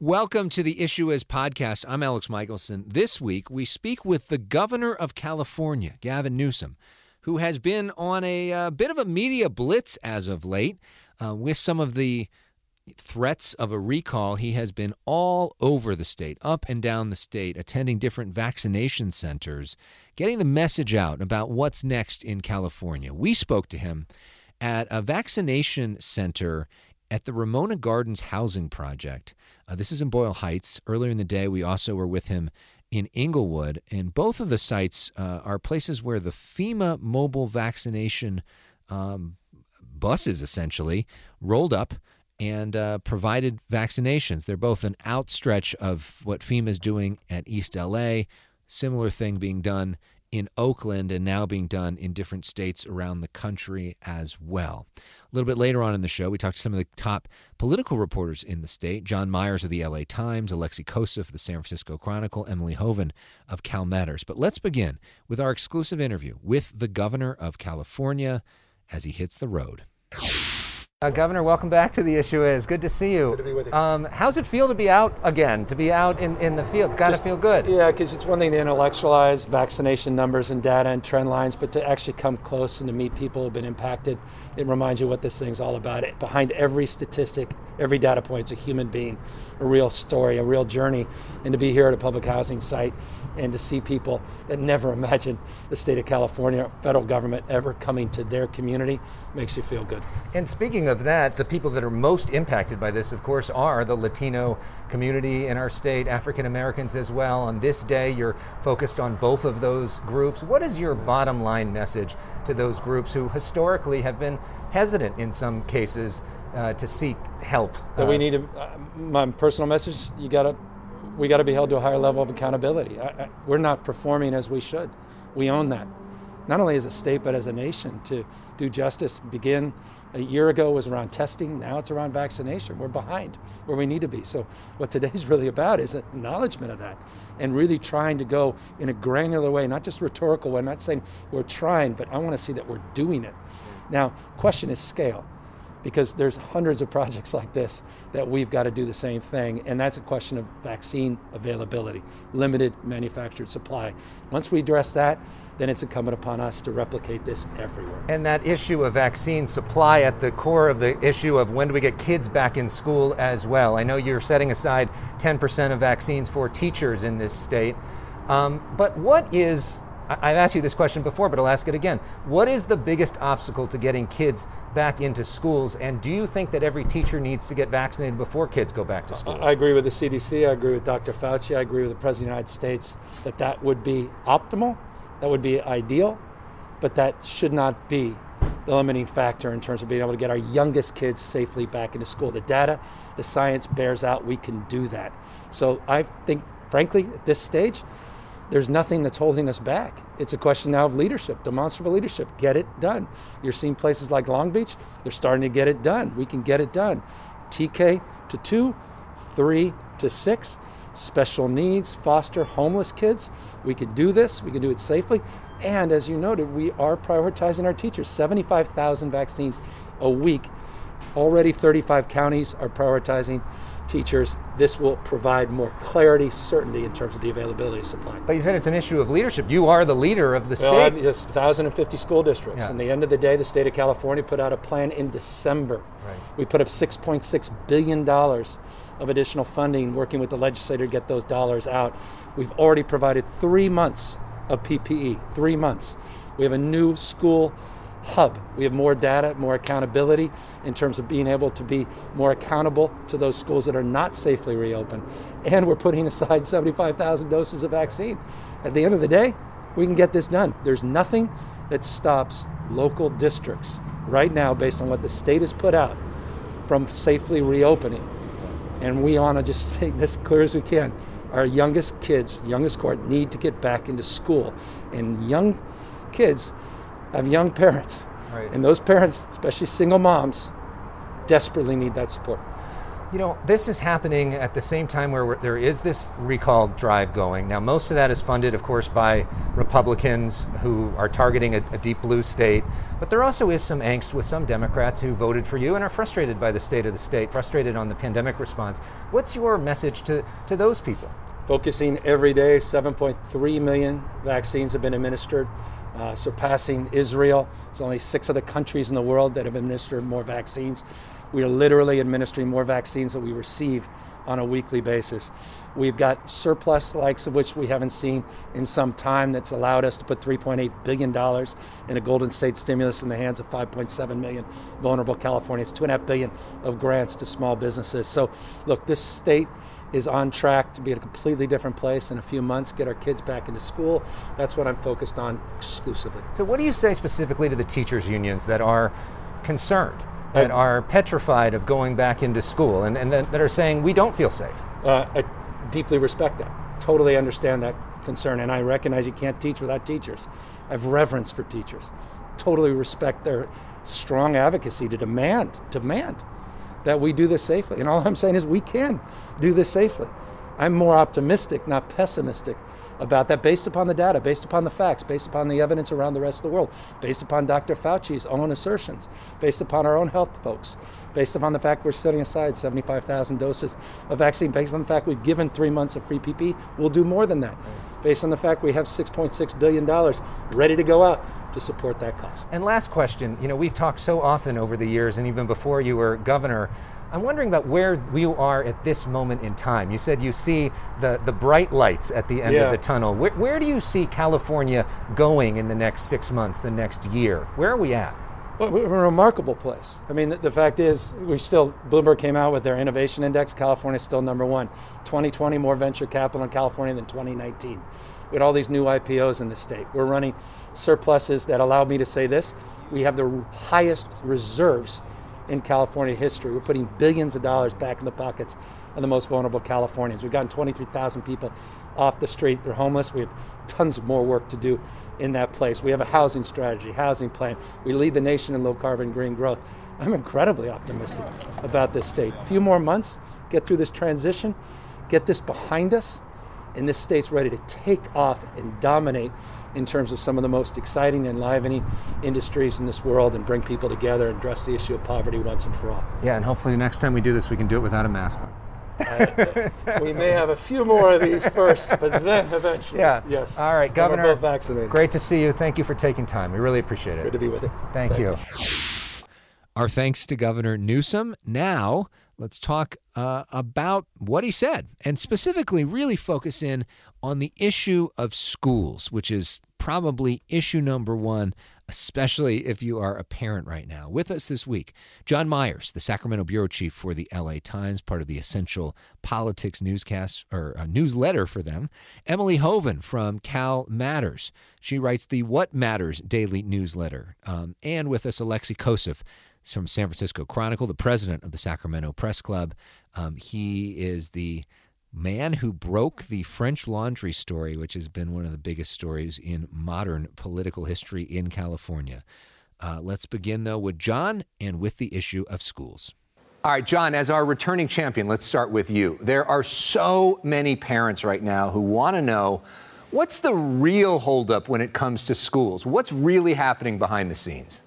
Welcome to the Issue Is podcast. I'm Alex Michelson. This week, we speak with the governor of California, Gavin Newsom, who has been on a bit of a media blitz as of late. With some of the threats of a recall, he has been all over the state, up and down the state, attending different vaccination centers, getting the message out about what's next in California. We spoke to him at a vaccination center at the Ramona Gardens Housing Project. This is in Boyle Heights. Earlier in the day, we also were with him in Inglewood, and both of the sites are places where the FEMA mobile vaccination buses essentially rolled up and provided vaccinations. They're both an outstretch of what FEMA is doing at East LA, similar thing being done in Oakland and now being done in different states around the country as well. A little bit later on in the show, we talked to some of the top political reporters in the state, John Myers of the LA Times, Alexei Kosov of the San Francisco Chronicle, Emily Hoven of Cal Matters. But let's begin with our exclusive interview with the governor of California as he hits the road. Governor, welcome back to The Issue Is. Good to see you. Good to be with you. How's it feel to be out again, to be out in the field? It's got to feel good. Yeah, because it's one thing to intellectualize vaccination numbers and data and trend lines, but to actually come close and to meet people who have been impacted, it reminds you what this thing's all about. Behind every statistic, every data point is a human being, a real story, a real journey. And to be here at a public housing site and to see people that never imagined the state of California, federal government ever coming to their community makes you feel good. And speaking of that, the people that are most impacted by this, of course, are the Latino community in our state, African Americans as well. On this day, you're focused on both of those groups. What is your bottom line message to those groups who historically have been hesitant in some cases to seek help? That we need my personal message, we got to be held to a higher level of accountability. We're not performing as we should. We own that. Not only as a state, but as a nation, to do justice. Begin a year ago was around testing. Now it's around vaccination. We're behind where we need to be. So what today's really about is acknowledgement of that and really trying to go in a granular way, not just rhetorical way. I'm not saying we're trying, but I want to see that we're doing it. Now, question is scale, because there's hundreds of projects like this that we've got to do the same thing, and that's a question of vaccine availability, limited manufactured supply. Once we address that, then it's incumbent upon us to replicate this everywhere. And that issue of vaccine supply at the core of the issue of when do we get kids back in school as well. I know you're setting aside 10% of vaccines for teachers in this state, but what is, I've asked you this question before, but I'll ask it again. What is the biggest obstacle to getting kids back into schools? And do you think that every teacher needs to get vaccinated before kids go back to school? I agree with the CDC. I agree with Dr. Fauci. I agree with the President of the United States that would be optimal. That would be ideal. But that should not be the limiting factor in terms of being able to get our youngest kids safely back into school. The data, the science bears out we can do that. So I think, frankly, at this stage, there's nothing that's holding us back. It's a question now of leadership, demonstrable leadership. Get it done. You're seeing places like Long Beach, they're starting to get it done. We can get it done. TK to 2, 3 to 6, special needs, foster, homeless kids. We can do this. We can do it safely. And as you noted, we are prioritizing our teachers. 75,000 vaccines a week. Already 35 counties are prioritizing teachers. This will provide more clarity, certainty in terms of the availability of supply. But you said it's an issue of leadership. You are the leader of the state. It's 1,050 school districts. Yeah. And at the end of the day, the state of California put out a plan in December. Right. We put up $6.6 billion of additional funding, working with the legislature to get those dollars out. We've already provided 3 months of PPE, 3 months. We have a new school hub. We have more data, more accountability in terms of being able to be more accountable to those schools that are not safely reopened. And we're putting aside 75,000 doses of vaccine. At the end of the day, we can get this done. There's nothing that stops local districts right now, based on what the state has put out, from safely reopening. And we want to just say this clear as we can. Our youngest kids, youngest cohort, need to get back into school. And young kids have young parents. Right. And those parents, especially single moms, desperately need that support. You know, this is happening at the same time where there is this recall drive going. Now, most of that is funded, of course, by Republicans who are targeting a deep blue state. But there also is some angst with some Democrats who voted for you and are frustrated by the state of the state, frustrated on the pandemic response. What's your message to those people? Focusing every day, 7.3 million vaccines have been administered, surpassing Israel. There's only 6 other countries in the world that have administered more vaccines. We are literally administering more vaccines than we receive on a weekly basis. We've got surplus, likes of which we haven't seen in some time, that's allowed us to put $3.8 billion in a Golden State stimulus in the hands of 5.7 million vulnerable Californians, $2.5 billion of grants to small businesses. So look, this state is on track to be at a completely different place in a few months, get our kids back into school. That's what I'm focused on exclusively. So what do you say specifically to the teachers' unions that are concerned, that are petrified of going back into school and that are saying we don't feel safe? I deeply respect that, totally understand that concern, and I recognize you can't teach without teachers. I have reverence for teachers, totally respect their strong advocacy to demand that we do this safely. And all I'm saying is we can do this safely. I'm more optimistic, not pessimistic, about that, based upon the data, based upon the facts, based upon the evidence around the rest of the world, based upon Dr. Fauci's own assertions, based upon our own health folks, based upon the fact we're setting aside 75,000 doses of vaccine, based on the fact we've given 3 months of free PPE, we'll do more than that, based on the fact we have $6.6 billion ready to go out to support that cause. And last question, you know, we've talked so often over the years, and even before you were governor, I'm wondering about where we are at this moment in time. You said you see the bright lights at the end of the tunnel. Where do you see California going in the next 6 months, the next year? Where are we at? Well, we're in a remarkable place. I mean, the fact is, Bloomberg came out with their innovation index. California is still number one. 2020, more venture capital in California than 2019. We had all these new IPOs in the state. We're running surpluses that allow me to say this. We have the highest reserves in California history. We're putting billions of dollars back in the pockets of the most vulnerable Californians. We've gotten 23,000 people off the street. They're homeless. We have tons more work to do in that place. We have a housing strategy, housing plan. We lead the nation in low carbon green growth. I'm incredibly optimistic about this state. A few more months, get through this transition, get this behind us, and this state's ready to take off and dominate in terms of some of the most exciting and enlivening industries in this world, and bring people together and address the issue of poverty once and for all. Yeah, and hopefully the next time we do this, we can do it without a mask on. We may have a few more of these first, but then eventually, yes. All right, Governor, we're both vaccinated. Great to see you. Thank you for taking time. We really appreciate it. Good to be with you. Thank you. Our thanks to Governor Newsom. Now, let's talk about what he said, and specifically really focus in on the issue of schools, which is probably issue number one, especially if you are a parent right now. With us this week, John Myers, the Sacramento bureau chief for the LA Times, part of the Essential Politics newscast or newsletter for them. Emily Hoven from Cal Matters. She writes the What Matters daily newsletter. And with us, Alexei Koseff from San Francisco Chronicle, the president of the Sacramento Press Club. He is the man who broke the French Laundry story, which has been one of the biggest stories in modern political history in California. Let's begin, though, with John and with the issue of schools. All right, John, as our returning champion, let's start with you. There are so many parents right now who want to know, what's the real holdup when it comes to schools? What's really happening behind the scenes?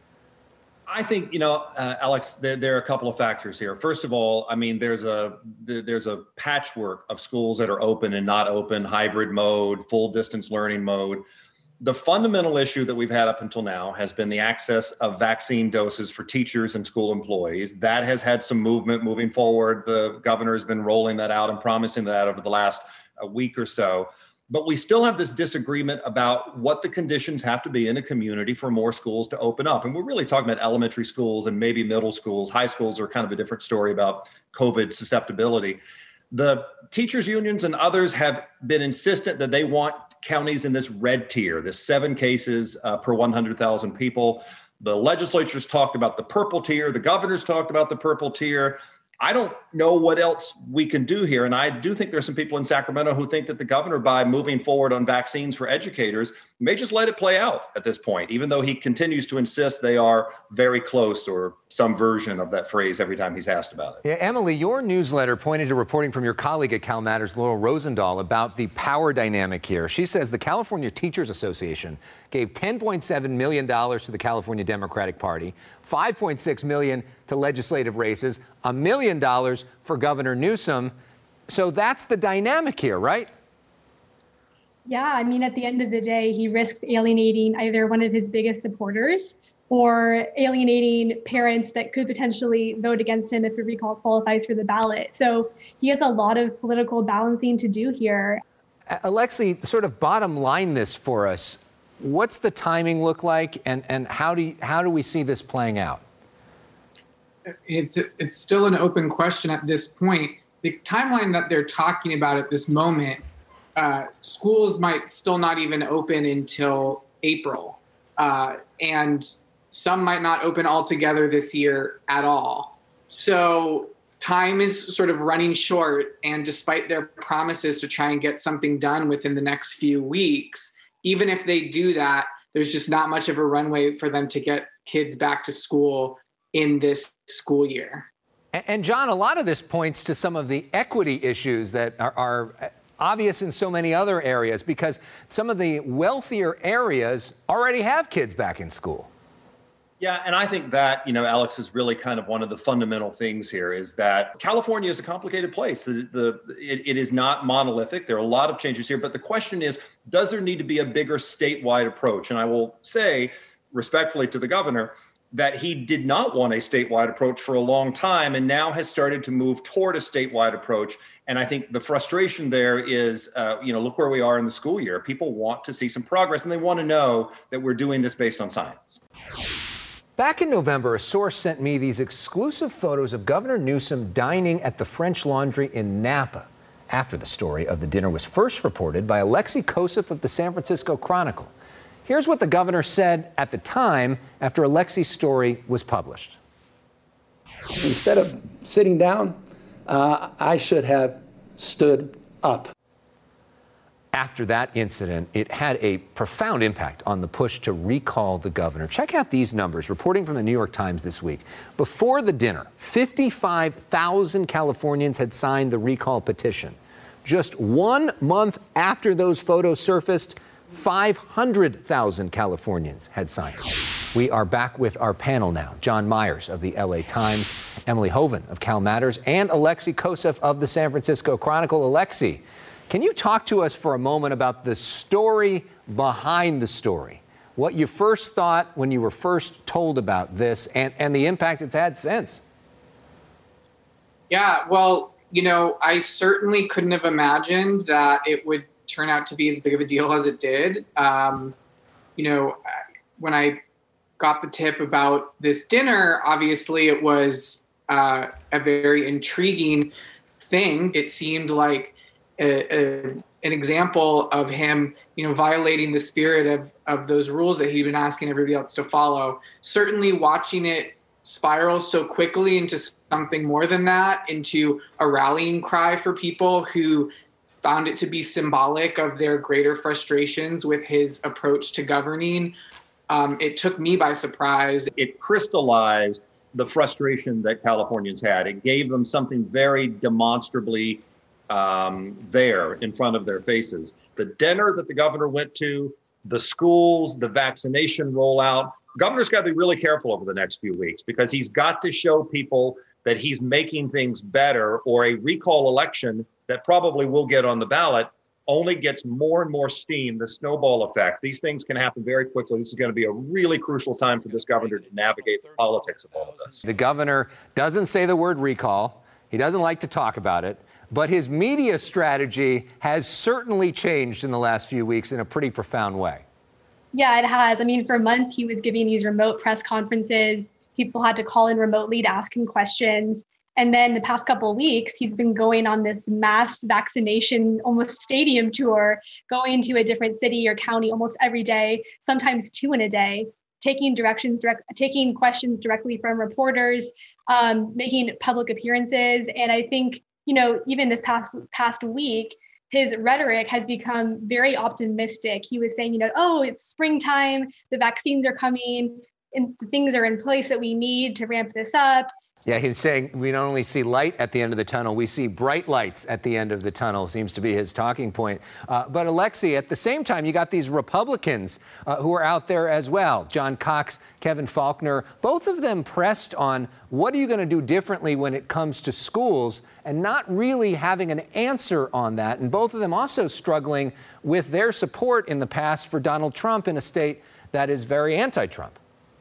I think, Alex, there are a couple of factors here. First of all, I mean, there's a patchwork of schools that are open and not open, hybrid mode, full distance learning mode. The fundamental issue that we've had up until now has been the access of vaccine doses for teachers and school employees. That has had some movement moving forward. The governor has been rolling that out and promising that over the last week or so. But we still have this disagreement about what the conditions have to be in a community for more schools to open up. And we're really talking about elementary schools and maybe middle schools. High schools are kind of a different story about COVID susceptibility. The teachers unions and others have been insistent that they want counties in this red tier, this 7 cases per 100,000 people. The legislature's talked about the purple tier. The governor's talked about the purple tier. I don't know what else we can do here. And I do think there's some people in Sacramento who think that the governor, by moving forward on vaccines for educators, may just let it play out at this point, even though he continues to insist they are very close, or some version of that phrase every time he's asked about it. Yeah, Emily, your newsletter pointed to reporting from your colleague at Cal Matters, Laurel Rosendahl, about the power dynamic here. She says the California Teachers Association gave $10.7 million to the California Democratic Party, $5.6 million to legislative races, $1 million for Governor Newsom. So that's the dynamic here, right? Yeah, I mean, at the end of the day, he risks alienating either one of his biggest supporters or alienating parents that could potentially vote against him if a recall qualifies for the ballot. So he has a lot of political balancing to do here. Alexi, sort of bottom line this for us. What's the timing look like, and how do we see this playing out? It's still an open question at this point. The timeline that they're talking about at this moment, schools might still not even open until April, and some might not open altogether this year at all. So time is sort of running short, and despite their promises to try and get something done within the next few weeks, even if they do that, there's just not much of a runway for them to get kids back to school in this school year. And John, a lot of this points to some of the equity issues that are obvious in so many other areas, because some of the wealthier areas already have kids back in school. Yeah, and I think that, Alex, is really kind of one of the fundamental things here, is that California is a complicated place. It is not monolithic. There are a lot of changes here, but the question is, does there need to be a bigger statewide approach? And I will say respectfully to the governor that he did not want a statewide approach for a long time, and now has started to move toward a statewide approach. And I think the frustration there is, look where we are in the school year. People want to see some progress, and they want to know that we're doing this based on science. Back in November, a source sent me these exclusive photos of Governor Newsom dining at the French Laundry in Napa, after the story of the dinner was first reported by Alexei Kosov of the San Francisco Chronicle. Here's what the governor said at the time after Alexei's story was published. Instead of sitting down, I should have stood up. After that incident, it had a profound impact on the push to recall the governor. Check out these numbers, reporting from the New York Times this week. Before the dinner, 55,000 Californians had signed the recall petition. Just 1 month after those photos surfaced, 500,000 Californians had signed it. We are back with our panel now. John Myers of the LA Times, Emily Hoven of Cal Matters, and Alexei Kosov of the San Francisco Chronicle. Alexei, can you talk to us for a moment about the story behind the story? What you first thought when you were first told about this, and the impact it's had since? Yeah, well, I certainly couldn't have imagined that it would turn out to be as big of a deal as it did. When I got the tip about this dinner, obviously it was a very intriguing thing. It seemed like an example of him, violating the spirit of those rules that he'd been asking everybody else to follow. Certainly watching it spiral so quickly into something more than that, into a rallying cry for people who found it to be symbolic of their greater frustrations with his approach to governing. It took me by surprise. It crystallized the frustration that Californians had. It gave them something very demonstrably there in front of their faces. The dinner that the governor went to, the schools, the vaccination rollout. Governor's got to be really careful over the next few weeks, because he's got to show people that he's making things better, or a recall election that probably will get on the ballot only gets more and more steam, the snowball effect. These things can happen very quickly. This is going to be a really crucial time for this governor to navigate the politics of all of this. The governor doesn't say the word recall. He doesn't like to talk about it. But his media strategy has certainly changed in the last few weeks in a pretty profound way. Yeah, it has. I mean, for months, he was giving these remote press conferences. People had to call in remotely to ask him questions. And then the past couple of weeks, he's been going on this mass vaccination, almost stadium tour, going to a different city or county almost every day, sometimes 2 in a day, taking questions directly from reporters, making public appearances. And I think, even this past week, his rhetoric has become very optimistic. He was saying, oh, it's springtime, the vaccines are coming, and things are in place that we need to ramp this up. Yeah, he's saying we not only see light at the end of the tunnel, we see bright lights at the end of the tunnel, seems to be his talking point. But Alexi, at the same time, you got these Republicans who are out there as well. John Cox, Kevin Faulconer, both of them pressed on what are you going to do differently when it comes to schools, and not really having an answer on that. And both of them also struggling with their support in the past for Donald Trump in a state that is very anti-Trump.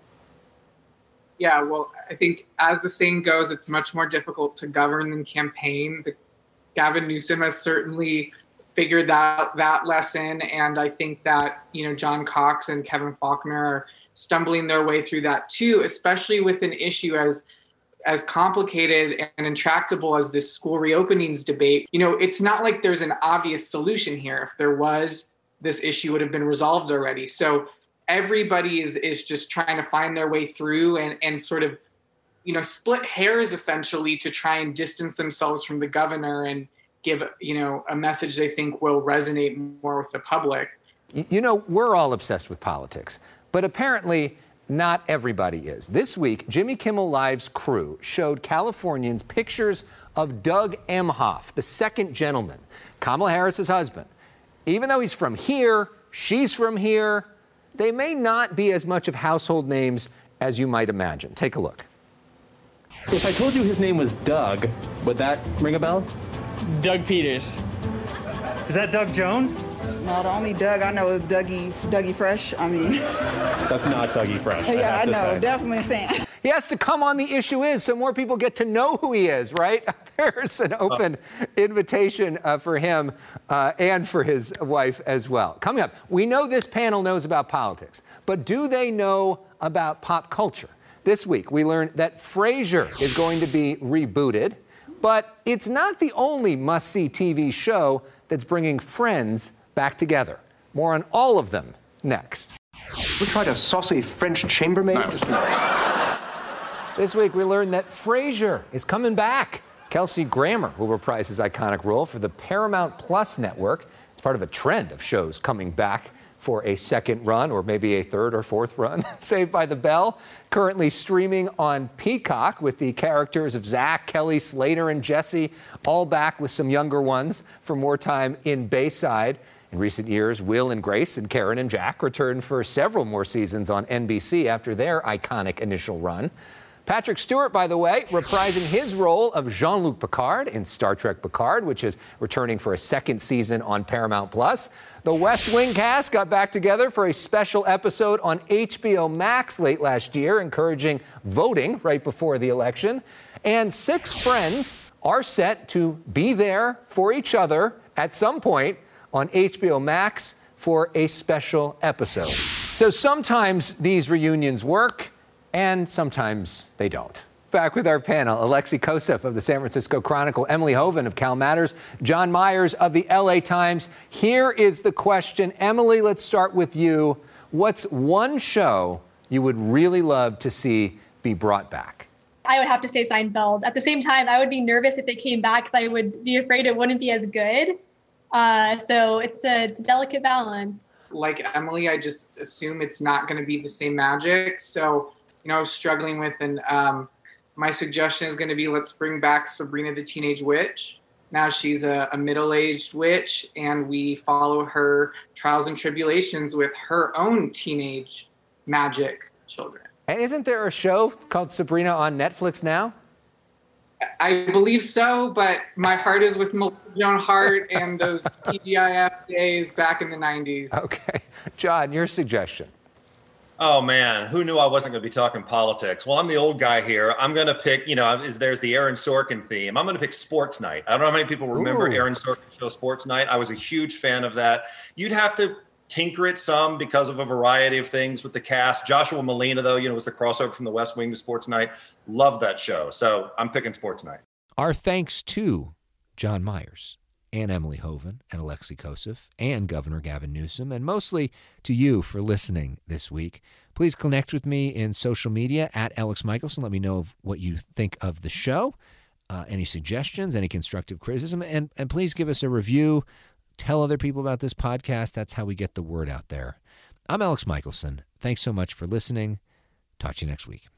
Yeah, well, I think as the saying goes, it's much more difficult to govern than campaign. Gavin Newsom has certainly figured that lesson, and I think that John Cox and Kevin Faulconer are stumbling their way through that too, especially with an issue as complicated and intractable as this school reopenings debate. It's not like there's an obvious solution here. If there was, this issue would have been resolved already. So everybody is just trying to find their way through and sort of, split hairs essentially to try and distance themselves from the governor and give, a message they think will resonate more with the public. We're all obsessed with politics, but apparently not everybody is. This week, Jimmy Kimmel Live's crew showed Californians pictures of Doug Emhoff, the second gentleman, Kamala Harris's husband. Even though he's from here, she's from here, they may not be as much of household names as you might imagine. Take a look. If I told you his name was Doug, would that ring a bell? Doug Peters. Is that Doug Jones? No, the only Doug I know is Dougie Fresh. That's not Dougie Fresh. Yeah, I know, definitely saying. He has to come on The Issue Is so more people get to know who he is, right? There's an open invitation for him and for his wife as well. Coming up, we know this panel knows about politics, but do they know about pop culture? This week, we learned that Frasier is going to be rebooted, but it's not the only must-see TV show that's bringing Friends back together. More on all of them next. We tried a saucy French chambermaid. This week, we learned that Frasier is coming back. Kelsey Grammer will reprise his iconic role for the Paramount Plus network. It's part of a trend of shows coming back for a second run, or maybe a third or fourth run. Saved by the Bell, currently streaming on Peacock with the characters of Zach, Kelly, Slater, and Jesse, all back with some younger ones for more time in Bayside. In recent years, Will and Grace and Karen and Jack returned for several more seasons on NBC after their iconic initial run. Patrick Stewart, by the way, reprising his role of Jean-Luc Picard in Star Trek Picard, which is returning for a second season on Paramount Plus. The West Wing cast got back together for a special episode on HBO Max late last year, encouraging voting right before the election. And 6 friends are set to be there for each other at some point on HBO Max for a special episode. So sometimes these reunions work, and sometimes they don't. Back with our panel, Alexei Kosseff of the San Francisco Chronicle, Emily Hoven of Cal Matters, John Myers of the LA Times. Here is the question. Emily, let's start with you. What's one show you would really love to see be brought back? I would have to say Seinfeld. At the same time, I would be nervous if they came back because I would be afraid it wouldn't be as good. So it's a delicate balance. Like Emily, I just assume it's not going to be the same magic. So, I was struggling with, and my suggestion is going to be, let's bring back Sabrina the Teenage Witch. Now she's a middle-aged witch, and we follow her trials and tribulations with her own teenage magic children. And isn't there a show called Sabrina on Netflix now? I believe so, but my heart is with Joan Hart and those TGIF days back in the 90s. Okay. John, your suggestion. Oh, man, who knew I wasn't going to be talking politics? Well, I'm the old guy here. I'm going to pick, there's the Aaron Sorkin theme. I'm going to pick Sports Night. I don't know how many people remember Aaron Sorkin's show Sports Night. I was a huge fan of that. You'd have to tinker it some because of a variety of things with the cast. Joshua Malina, though, was the crossover from the West Wing to Sports Night. Loved that show. So I'm picking Sports Night. Our thanks to John Myers and Emily Hoven and Alexei Kosseff and Governor Gavin Newsom, and mostly to you for listening this week. Please connect with me in social media at Alex Michelson. Let me know what you think of the show, any suggestions, any constructive criticism, and please give us a review Tell other people about this podcast. That's how we get the word out there. I'm Alex Michelson. Thanks so much for listening. Talk to you next week.